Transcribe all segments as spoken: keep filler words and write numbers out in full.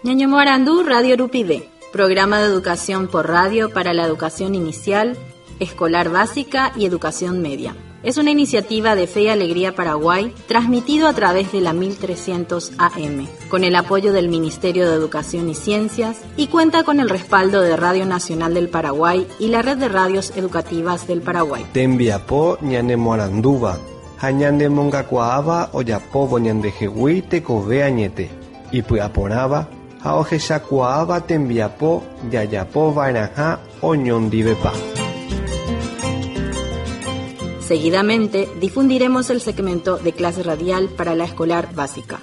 Ñaño Morandú, Radio Rupide, programa de educación por radio para la educación inicial, escolar básica y educación media. Es una iniciativa de Fe y Alegría Paraguay, transmitido a través de la mil trescientos A M, con el apoyo del Ministerio de Educación y Ciencias, y cuenta con el respaldo de Radio Nacional del Paraguay y la Red de Radios Educativas del Paraguay. Tembiapo ñane Moranduba, hañande mongacuaaba oyapobo ñandejehui tekove añete, y puaporaba, haojeshakuaaba tembiapo yayapo vainaja oñondivepa. Seguidamente difundiremos el segmento de clase radial para la escolar básica.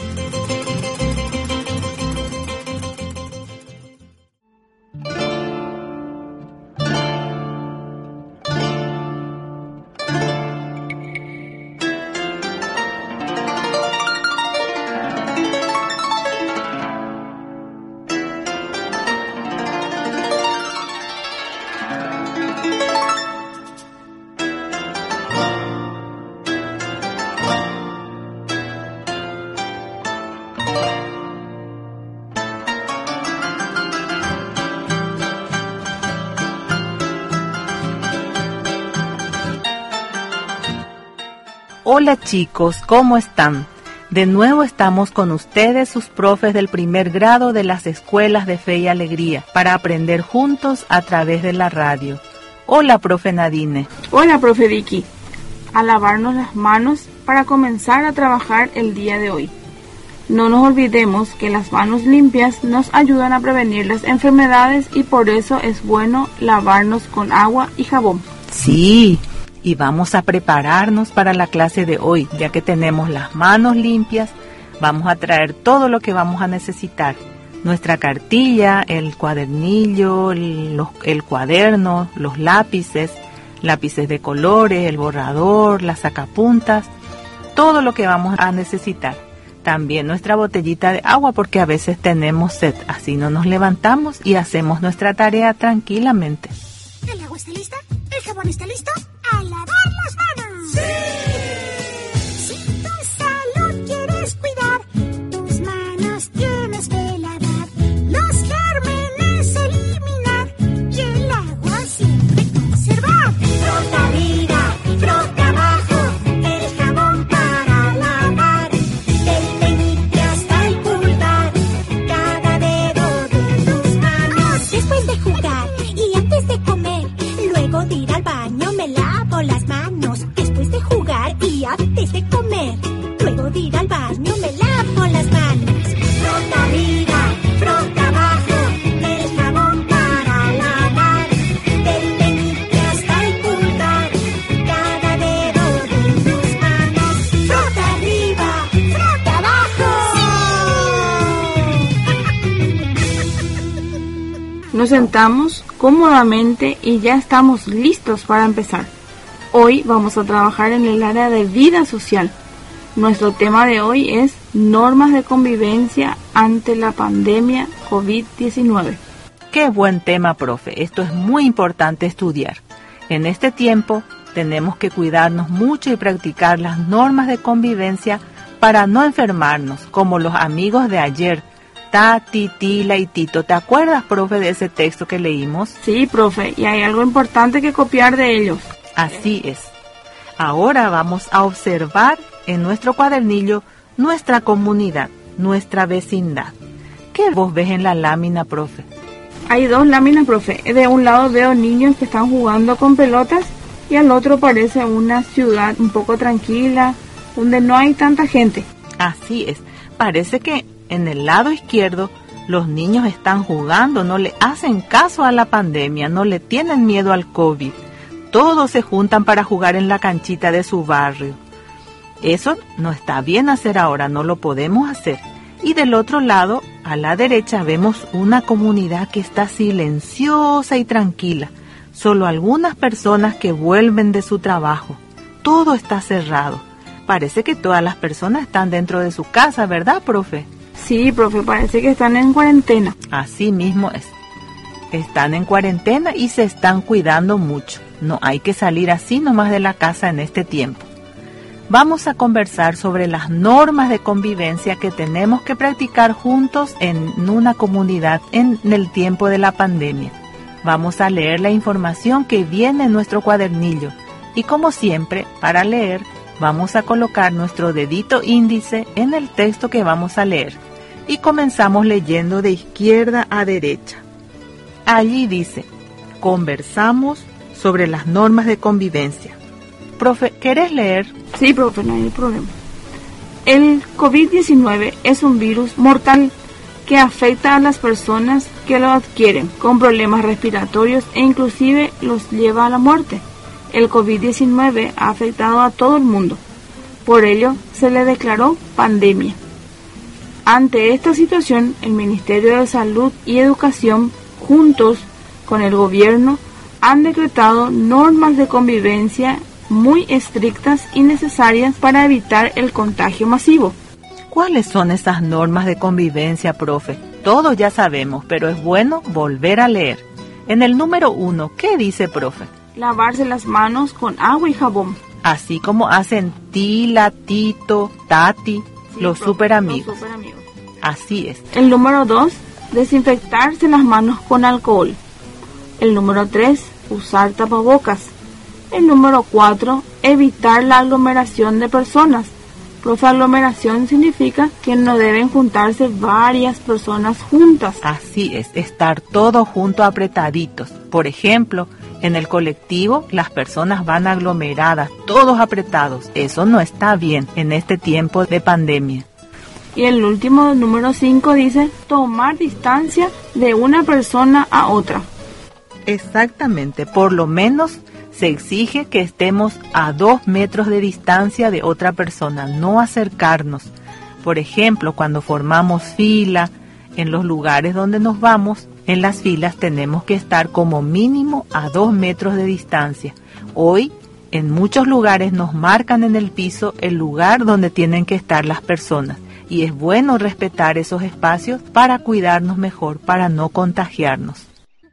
Hola chicos, ¿cómo están? De nuevo estamos con ustedes, sus profes del primer grado de las escuelas de Fe y Alegría, para aprender juntos a través de la radio. Hola, profe Nadine. Hola, profe Vicky. A lavarnos las manos para comenzar a trabajar el día de hoy. No nos olvidemos que las manos limpias nos ayudan a prevenir las enfermedades y por eso es bueno lavarnos con agua y jabón. Sí. Y vamos a prepararnos para la clase de hoy, ya que tenemos las manos limpias. Vamos a traer todo lo que vamos a necesitar. Nuestra cartilla, el cuadernillo, el, los, el cuaderno, los lápices, lápices de colores, el borrador, las sacapuntas, todo lo que vamos a necesitar. También nuestra botellita de agua, porque a veces tenemos sed. Así no nos levantamos y hacemos nuestra tarea tranquilamente. ¿El agua está lista? ¿El jabón está listo? ¡A lavar las manos! ¡Sí! Si tu salud quieres cuidar, tus manos tienes que lavar, los gérmenes eliminar y el agua siempre conservar. Frota arriba, frota abajo, el jabón para lavar, del meñique hasta el pulgar, cada dedo de tus manos. Después de jugar y antes de comer, luego de ir al baño me lavo las manos. Después de jugar y antes de comer, luego de ir al baño me lavo las manos. Frota arriba, frota abajo, el jabón para lavar, del meñique hasta el pulgar, cada dedo de tus manos. Frota arriba, frota abajo. Nos sentamos cómodamente y ya estamos listos para empezar. Hoy vamos a trabajar en el área de vida social. Nuestro tema de hoy es normas de convivencia ante la pandemia COVID diecinueve. Qué buen tema, profe. Esto es muy importante estudiar. En este tiempo tenemos que cuidarnos mucho y practicar las normas de convivencia para no enfermarnos, como los amigos de ayer, Tati, Tila y Tito. ¿Te acuerdas, profe, de ese texto que leímos? Sí, profe, y hay algo importante que copiar de ellos. Así es. Ahora vamos a observar en nuestro cuadernillo nuestra comunidad, nuestra vecindad. ¿Qué vos ves en la lámina, profe? Hay dos láminas, profe. De un lado veo niños que están jugando con pelotas y al otro parece una ciudad un poco tranquila, donde no hay tanta gente. Así es. Parece que en el lado izquierdo los niños están jugando, no le hacen caso a la pandemia, no le tienen miedo al COVID. Todos se juntan para jugar en la canchita de su barrio. Eso no está bien hacer ahora, no lo podemos hacer. Y del otro lado, a la derecha, vemos una comunidad que está silenciosa y tranquila. Solo algunas personas que vuelven de su trabajo. Todo está cerrado. Parece que todas las personas están dentro de su casa, ¿verdad, profe? Sí, profe, parece que están en cuarentena. Así mismo es. Están en cuarentena y se están cuidando mucho. No hay que salir así nomás de la casa en este tiempo. vamos a conversar sobre las normas de convivencia que tenemos que practicar juntos en una comunidad en el tiempo de la pandemia. Vamos a leer la información que viene en nuestro cuadernillo y, como siempre, para leer, vamos a colocar nuestro dedito índice en el texto que vamos a leer y comenzamos leyendo de izquierda a derecha. Allí dice: conversamos sobre las normas de convivencia. Profe, ¿querés leer? Sí, profe, no hay problema. El COVID diecinueve es un virus mortal que afecta a las personas que lo adquieren con problemas respiratorios e inclusive los lleva a la muerte. El COVID diecinueve ha afectado a todo el mundo. Por ello, se le declaró pandemia. Ante esta situación, el Ministerio de Salud y Educación, juntos con el gobierno, han decretado normas de convivencia muy estrictas y necesarias para evitar el contagio masivo. ¿Cuáles son esas normas de convivencia, profe? Todos ya sabemos, pero es bueno volver a leer. En el número uno, ¿qué dice, profe? Lavarse las manos con agua y jabón. Así como hacen Tila, Tito, Tati, sí, los profe, super amigos. Los super amigos. Así es. El número dos, desinfectarse las manos con alcohol. El número tres, usar tapabocas. El número cuatro, evitar la aglomeración de personas. Profe, aglomeración significa que no deben juntarse varias personas juntas. Así es, estar todos juntos apretaditos. Por ejemplo, en el colectivo las personas van aglomeradas, todos apretados. Eso no está bien en este tiempo de pandemia. Y el último, número cinco, dice tomar distancia de una persona a otra. Exactamente, por lo menos se exige que estemos a dos metros de distancia de otra persona, no acercarnos. Por ejemplo, cuando formamos fila, en los lugares donde nos vamos, en las filas tenemos que estar como mínimo a dos metros de distancia. Hoy, en muchos lugares nos marcan en el piso el lugar donde tienen que estar las personas. Y es bueno respetar esos espacios para cuidarnos mejor, para no contagiarnos.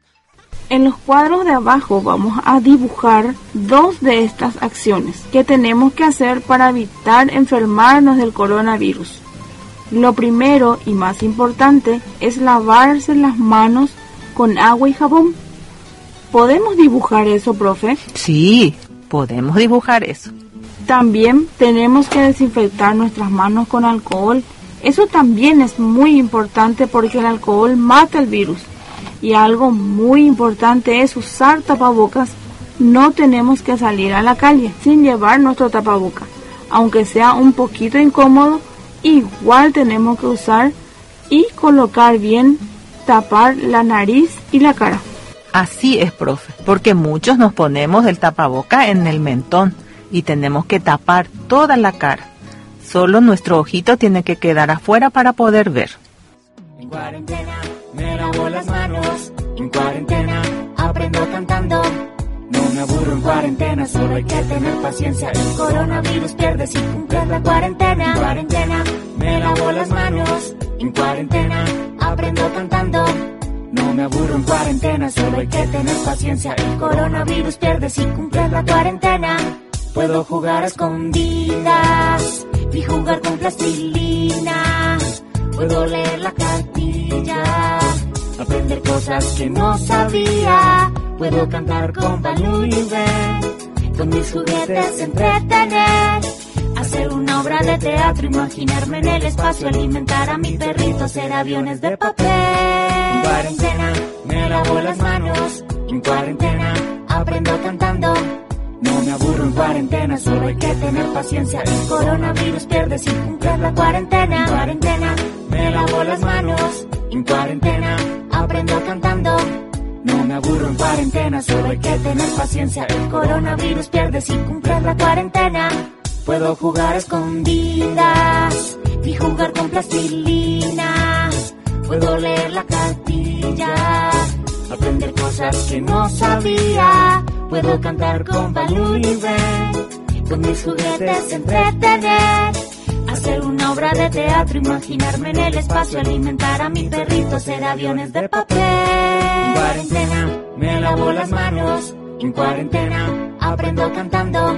En los cuadros de abajo vamos a dibujar dos de estas acciones que tenemos que hacer para evitar enfermarnos del coronavirus. Lo primero y más importante es lavarse las manos con agua y jabón. ¿Podemos dibujar eso, profe? Sí, podemos dibujar eso. También tenemos que desinfectar nuestras manos con alcohol. Eso también es muy importante porque el alcohol mata el virus. Y algo muy importante es usar tapabocas. No tenemos que salir a la calle sin llevar nuestro tapabocas. Aunque sea un poquito incómodo, igual tenemos que usar y colocar bien, tapar la nariz y la cara. Así es, profe, porque muchos nos ponemos el tapaboca en el mentón y tenemos que tapar toda la cara. Solo nuestro ojito tiene que quedar afuera para poder ver. En cuarentena me lavo las manos, en cuarentena aprendo cantando. No me aburro en cuarentena, solo hay que tener paciencia. El coronavirus pierde si cumples la cuarentena. En cuarentena me lavo las manos, en cuarentena aprendo cantando. No me aburro en cuarentena, solo hay que tener paciencia. El coronavirus pierde si cumples la cuarentena. Puedo jugar a escondidas y jugar con plastilina. Puedo leer la cartilla, aprender cosas que no sabía. Puedo cantar con Baloo y Ben, con mis juguetes entretener. Hacer una obra de teatro, imaginarme en el espacio, alimentar a mi perrito, hacer aviones de papel. En cuarentena me lavo las manos, en cuarentena aprendo cantando. No me aburro en cuarentena, solo hay que tener paciencia. El coronavirus pierde si cumples la cuarentena. En cuarentena me lavo las manos, en cuarentena aprendo cantando. No me aburro en cuarentena, solo hay que tener paciencia. El coronavirus pierde si cumples la cuarentena. Puedo jugar a escondidas y jugar con plastilina. Puedo leer la cartilla, aprender cosas que no sabía. Puedo cantar con Baloo y Ben, con mis juguetes entretener. Hacer una obra de teatro, imaginarme en el espacio, alimentar a mi perrito, hacer aviones de papel. En cuarentena me lavo las manos, en cuarentena aprendo cantando.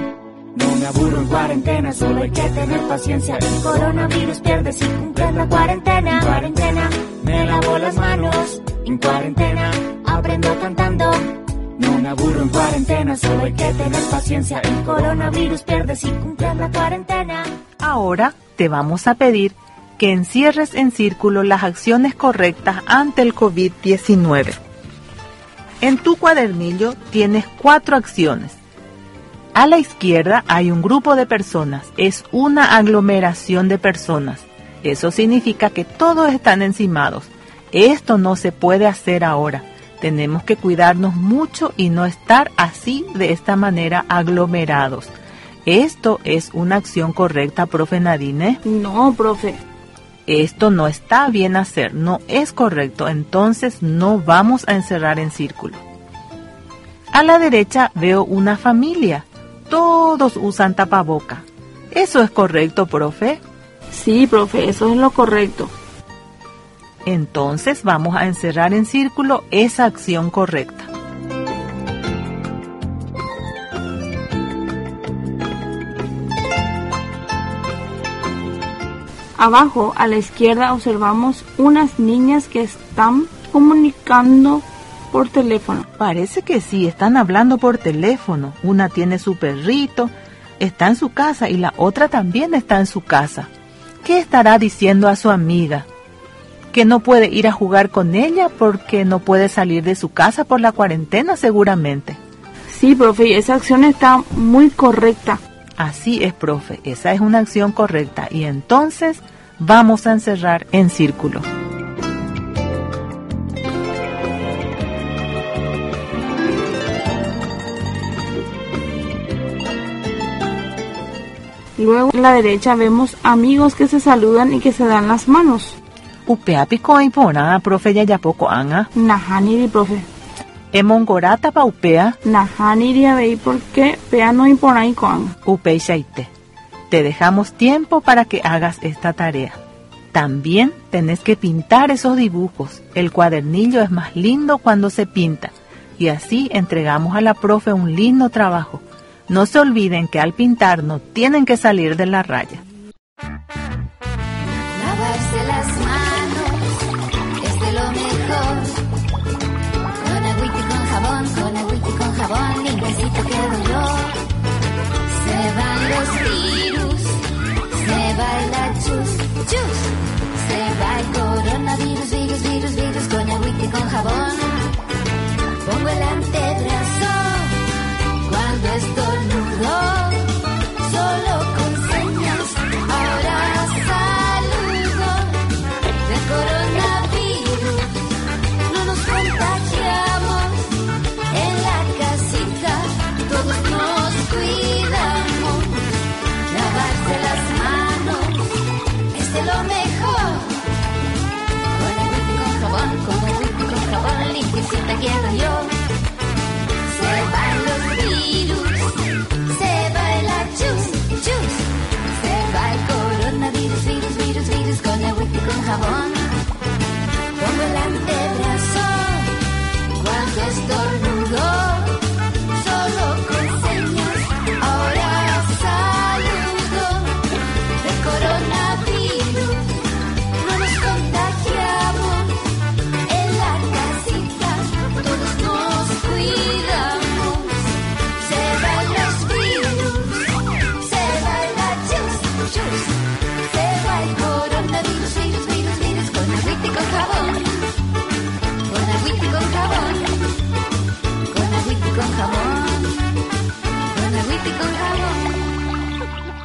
No me aburro en cuarentena, solo hay que tener paciencia. El coronavirus pierde si cumples la cuarentena. En cuarentena, me lavo las manos. En cuarentena, aprendo cantando. No me aburro en cuarentena, solo hay que tener paciencia. El coronavirus pierde si cumples la cuarentena. Ahora te vamos a pedir que encierres en círculo las acciones correctas ante el COVID diecinueve. En tu cuadernillo tienes cuatro acciones. A la izquierda hay un grupo de personas, es una aglomeración de personas. Eso significa que todos están encimados. Esto no se puede hacer ahora. Tenemos que cuidarnos mucho y no estar así de esta manera aglomerados. ¿Esto es una acción correcta, profe Nadine? No, profe. Esto no está bien hacer, no es correcto, entonces no vamos a encerrar en círculo. A la derecha veo una familia, todos usan tapaboca. ¿Eso es correcto, profe? Sí, profe, eso es lo correcto. Entonces vamos a encerrar en círculo esa acción correcta. Abajo, a la izquierda, observamos unas niñas que están comunicando por teléfono. Parece que sí, están hablando por teléfono. Una tiene su perrito, está en su casa y la otra también está en su casa. ¿Qué estará diciendo a su amiga? Que no puede ir a jugar con ella porque no puede salir de su casa por la cuarentena seguramente. Sí, profe, y esa acción está muy correcta. Así es, profe, esa es una acción correcta y entonces vamos a encerrar en círculo. Luego, en la derecha vemos amigos que se saludan y que se dan las manos. Upea pico impona, profe ya ya poco anga. Nahaniri, profe. Emongorata pa upea. Nahaniri a ver por qué pea no impona y coan. Upei shaite. Te dejamos tiempo para que hagas esta tarea. También tenés que pintar esos dibujos. El cuadernillo es más lindo cuando se pinta. Y así entregamos a la profe un lindo trabajo. No se olviden que al pintar no tienen que salir de la raya. Lavarse las manos es de lo mejor. Con agüita y con jabón, con agüita y con jabón, limpiecito quedo yo. Se van los virus, se va el chus, chus. Se va el coronavirus, virus, virus, virus, con agüita y con jabón. Pongo el antebrazo cuando estornudo, solo con señas, ahora saludo. Del coronavirus no nos contagiamos, en la casita todos nos cuidamos. Lavarse las manos es de lo mejor. Con agüita y con jabón, con agüita y con jabón, limpiecita quedo yo. Se van los virus, se va el achus, chus. Se va el coronavirus, virus, virus, virus, con agüita y con jabón. Pongo el antebrazo cuando estornudo, solo con señas, ahora saludo. Del coronavirus no nos contagiamos, en la casita todos nos cuidamos. Se van los virus, se va el achus, chus. Se va el coronavirus, virus, virus, virus, con agüita y con jabón. Con agüita y con jabón. Con agüita y con jabón. Con agüita y con jabón.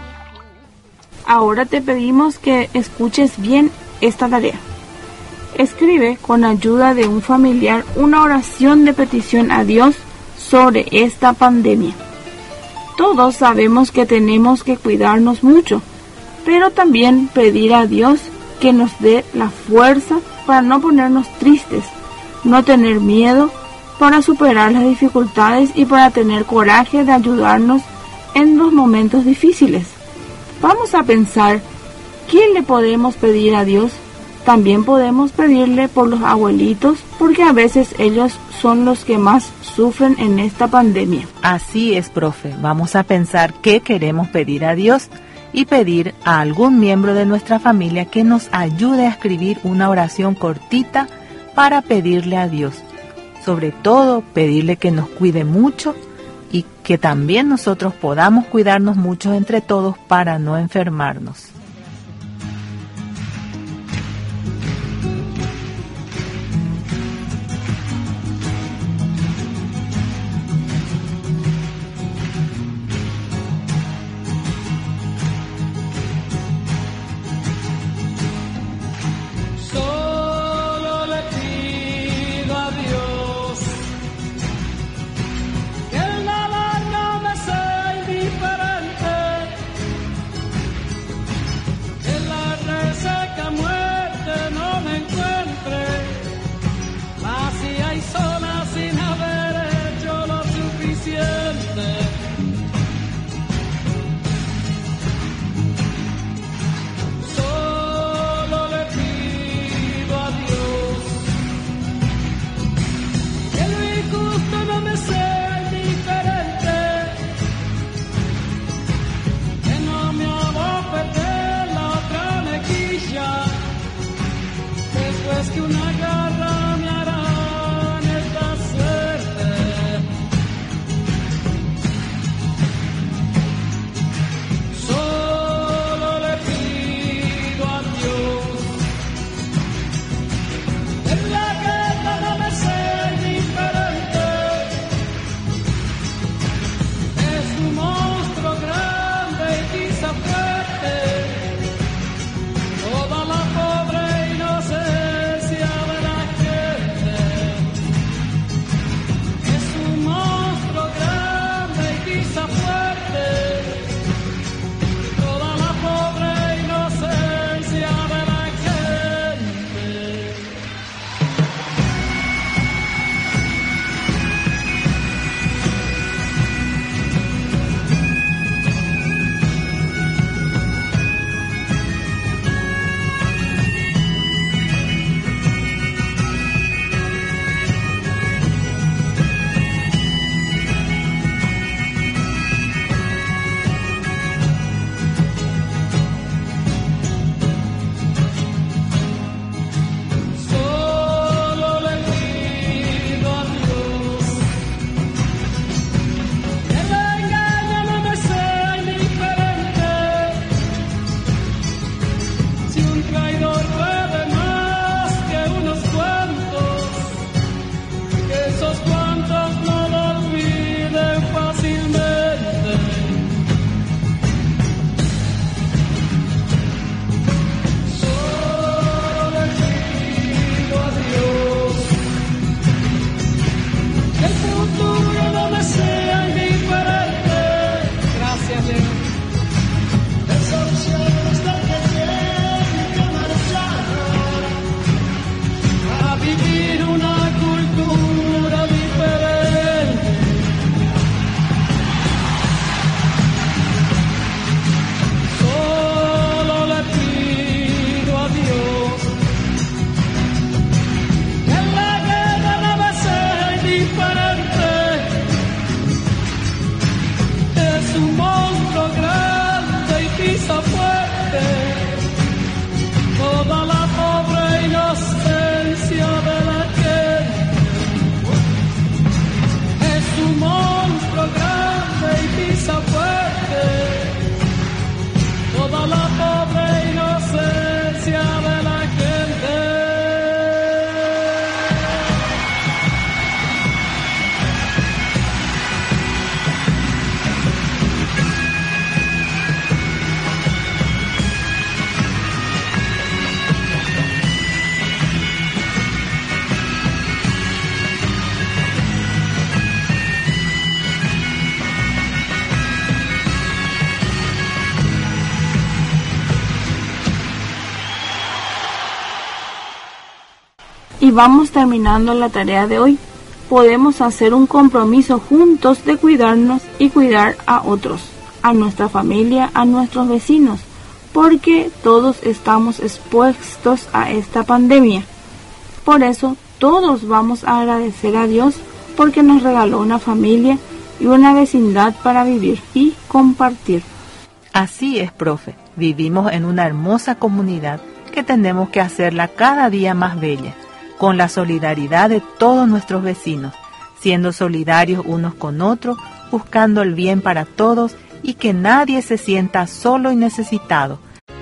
Ahora te pedimos que escuches bien esta tarea. Escribe con ayuda de un familiar una oración de petición a Dios sobre esta pandemia. Todos sabemos que tenemos que cuidarnos mucho, pero también pedir a Dios que nos dé la fuerza para no ponernos tristes, no tener miedo, para superar las dificultades y para tener coraje de ayudarnos en los momentos difíciles. Vamos a pensar, ¿qué le podemos pedir a Dios? También podemos pedirle por los abuelitos, porque a veces ellos son los que más sufren en esta pandemia. Así es, profe. Vamos a pensar qué queremos pedir a Dios y pedir a algún miembro de nuestra familia que nos ayude a escribir una oración cortita para pedirle a Dios. Sobre todo, pedirle que nos cuide mucho y que también nosotros podamos cuidarnos mucho entre todos para no enfermarnos. Y vamos terminando la tarea de hoy. Podemos hacer un compromiso juntos de cuidarnos y cuidar a otros, a nuestra familia, a nuestros vecinos, porque todos estamos expuestos a esta pandemia. Por eso todos vamos a agradecer a Dios porque nos regaló una familia y una vecindad para vivir y compartir. Así es, profe. Vivimos en una hermosa comunidad que tenemos que hacerla cada día más bella, con la solidaridad de todos nuestros vecinos, siendo solidarios unos con otros, buscando el bien para todos y que nadie se sienta solo y necesitado.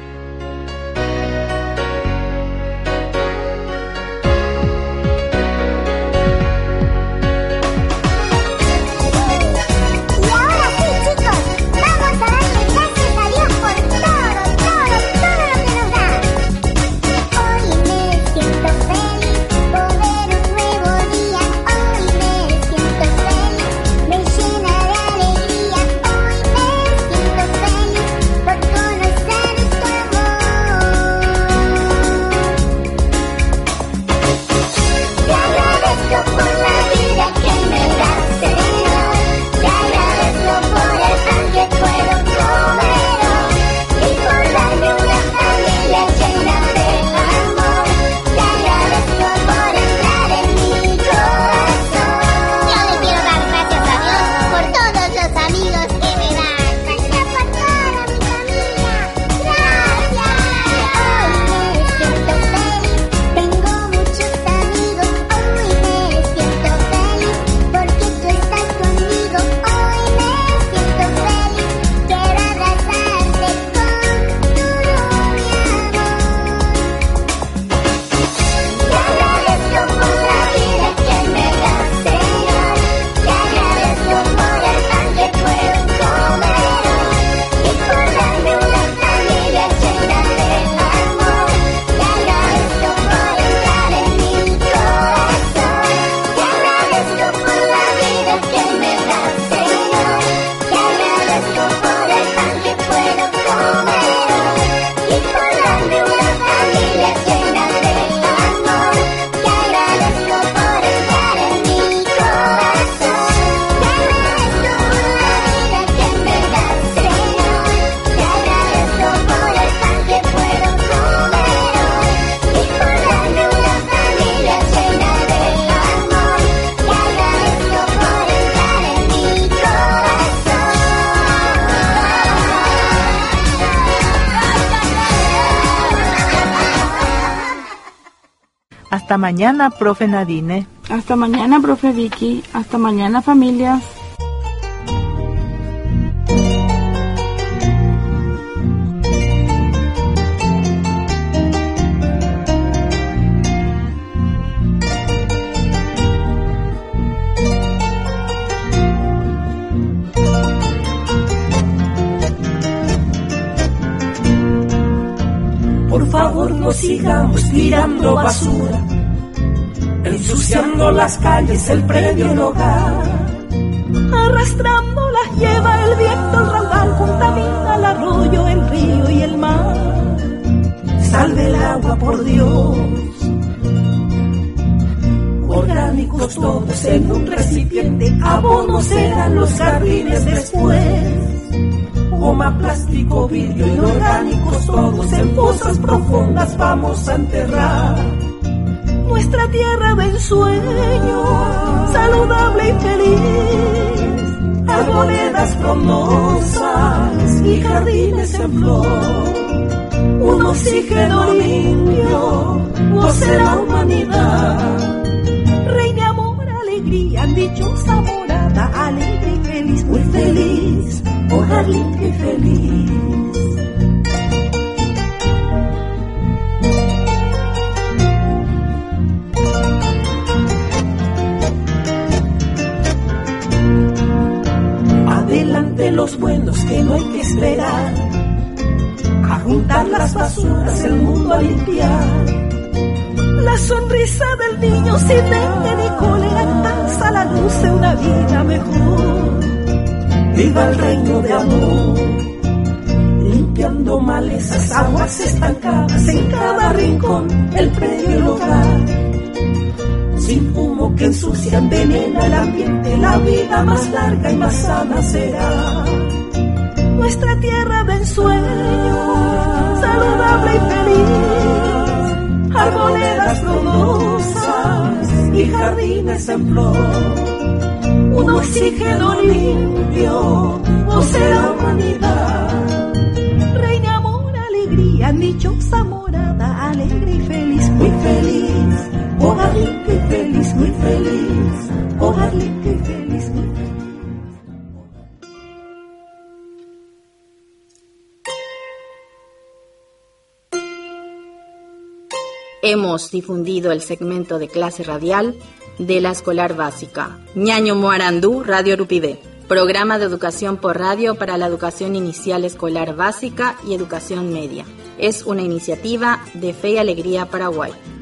Hasta mañana, profe Nadine. Hasta mañana, profe Vicky. Hasta mañana, familias. Por favor, no sigamos tirando basura, ensuciando las calles, el predio, el hogar. Arrastrando las lleva el viento, el raudal contamina el arroyo, el río y el mar. Salve el agua, por Dios. Orgánicos todos en un recipiente, abono serán los jardines después. Goma, plástico, vidrio, inorgánicos todos en fosas profundas vamos a enterrar. Nuestra tierra de ensueño, saludable y feliz, arboledas frondosas y jardines en flor. Un oxígeno limpio, goce la humanidad. Reine amor, alegría, dichosa morada, alegre y feliz, muy feliz, hogar limpio y feliz. Adelante los buenos que no hay que esperar, a juntar las basuras, el mundo a limpiar. La sonrisa del niño sin dengue ni cólera alza la luz de una vida mejor. Viva el reino de amor, limpiando malezas, aguas estancadas en cada rincón, el predio, el hogar. Sin humo que ensucia, envenena el ambiente, la vida más larga y más sana será. Nuestra tierra de ensueño, saludable y feliz, arboledas frondosas y jardines en flor, un oxígeno limpio, o sea humanidad. Reina amor, alegría, dichosa morada, alegre y feliz, muy feliz, hogar limpio y feliz, muy feliz, hogar limpio y feliz, muy feliz. Hemos difundido el segmento de clase radial de la escolar básica Ñaño Moarandú, Radio Rupibé, programa de educación por radio para la educación inicial escolar básica y educación media. Es una iniciativa de Fe y Alegría Paraguay.